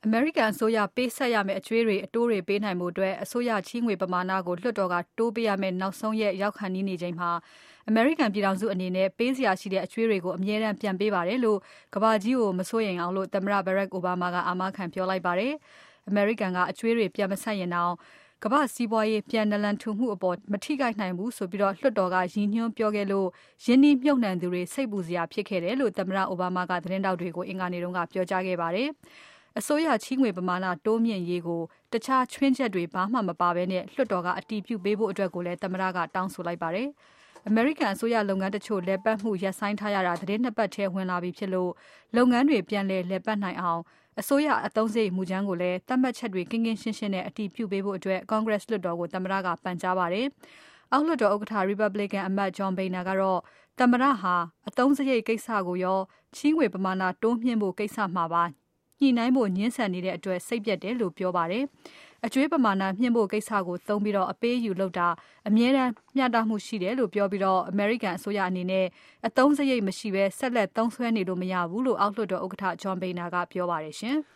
အမေရိကန်အစိုးရပေးဆပ်ရမယ့်အကြွေးတွေအတိုးတွေပေးနိုင်ဖို့အတွက်အစိုးရချေးငွေပမာဏကိုလွှတ်တော်ကတိုးပေးရမယ့်နောက်ဆုံးရက်ရောက်ခါနီးနေချိန်မှာအမေရိကန်ပြည်ထောင်စုအနေနဲ့ပေးစရာရှိတဲ့အကြွေးတွေကိုအမြဲတမ်းပြန်ပေးပါတယ်လို့ကမ္ဘာကြီးကိုမစိုးရိမ်အောင်လို့သမ္မတ Barack Obama ကအာမခံပြောလိုက်ပါတယ်။ အမေရိကန်ကအကြွေးတွေပြန်မဆပ်ရင်တောင်ကမ္ဘာ့စီးပွားရေးပြန်နလန်ထူမှုအပေါ်မထိခိုက်နိုင်ဘူးဆိုပြီးလွှတ်တော်ကရည်ညွှန်းပြောခဲ့လို့ရင်းနှီးမြှုပ်နှံသူတွေစိတ်ပူစရာဖြစ်ခဲ့တယ်လို့သမ္မတ Obama ကသတင်းထောက်တွေကိုအင်္ဂါနေ့ကပြောကြားခဲ့ပါတယ်။ အစိုးရချေးငွေပမာဏတိုးမြှင့်ရေးကိုတခြားခြွင်းချက်တွေဘာမှမပါဘဲလွှတ်တော်ကအတည်ပြုပေးဖို့အတွက်ကိုလည်းသမ္မတကတောင်းဆိုလိုက်ပါတယ်။ အမေရိကန်အစိုးရလုပ်ငန်းတချို့လည်ပတ်မှုရပ်ဆိုင်းထားရတာသီတင်း 2 ပတ်ထဲဝင်လာပြီဖြစ်လို့လုပ်ငန်းတွေပြန်လည်ပတ်နိုင်အောင်အစိုးရအသုံးစရိတ်မူကြမ်းကိုလည်းသတ်မှတ်ချက်တွေကင်းကင်းရှင်းရှင်းနဲ့အတည်ပြုပေးဖို့အတွက် Congress လွှတ်တော်ကိုသမ္မတကပန်ကြားပါတယ်။ အောက်လွှတ်တော်ဥက္ကဋ္ဌ Republican အမတ် John Boehner ကတော့သမ္မတဟာအသုံးစရိတ်ကိစ္စကိုရောချေးငွေပမာဏတိုးမြှင့်ဖို့ကိစ္စမှာပါညှိနှိုင်းဖို့ငြင်းဆန်နေတဲ့အတွက်စိတ်ပျက်တယ်လို့ပြောပါတယ်။ အကြွေးပမာဏမြှင့်ဖို့ကိစ္စကိုသုံးပြီးအပေးအယူလုပ်တာအမြဲတမ်းမျှတမှုရှိတယ်လို့ပြောပြီးအမေရိကန်အစိုးရအနေနဲ့အသုံးစရိတ်မရှိဘဲဆက်လက်သုံးစွဲနေလို့မရဘူးလို့အောက်လွှတ်တော်ဥက္ကဋ္ဌ John Boehner ကပြောပါတယ်ရှင်။